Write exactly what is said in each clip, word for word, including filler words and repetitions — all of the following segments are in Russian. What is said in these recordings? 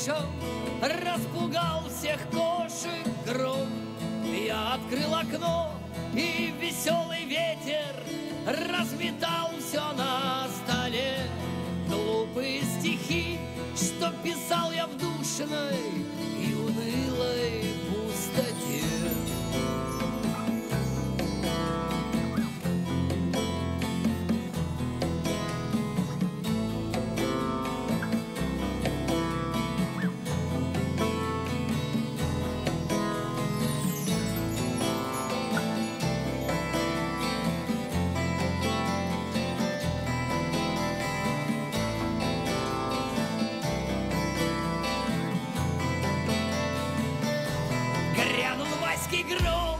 слышал, распугал всех кошек гром. Я открыл окно, и веселый ветер разметал все на столе. Глупые стихи, что писал я в душной и унылой пустоте. Гром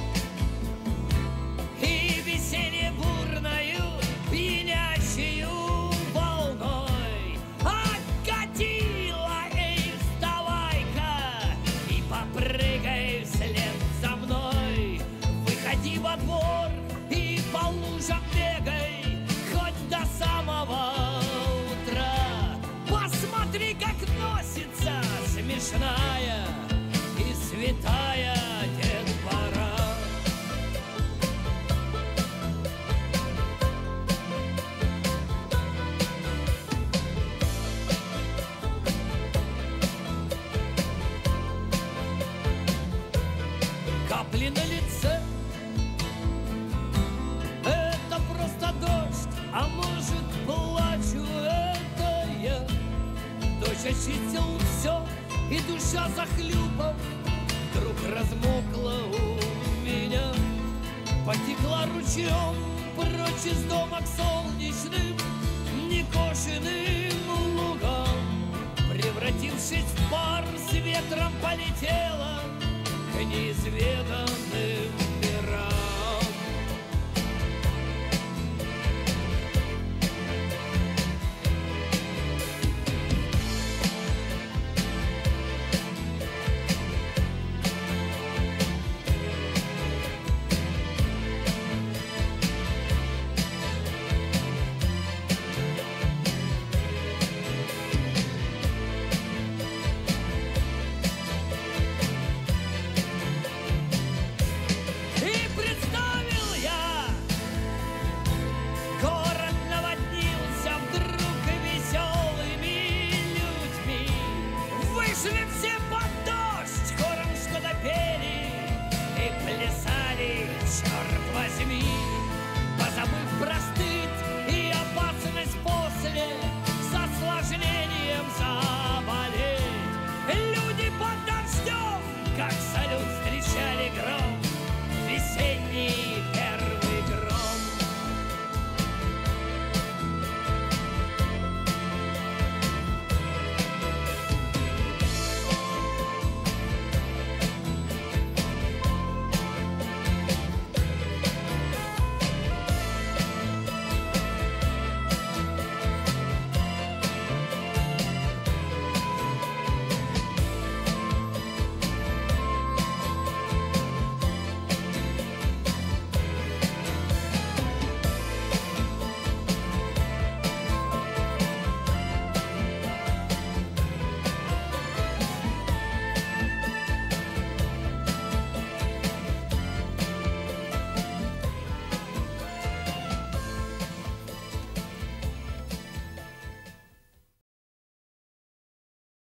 и веселье бурною пьянящую волной окатила. Эй, вставай-ка и попрыгай вслед за мной. Выходи во двор и по лужам бегай хоть до самого утра. Посмотри, как носится смешная и святая детвора. Капли на лице — это просто дождь, а может, плачу, это я. Дождь очистил все, и душа, захлюпав, вдруг размокла у меня. Потекла ручьем прочь из дома к солнечным некошенным лугам. Превратившись в пар, с ветром полетела к неизведанным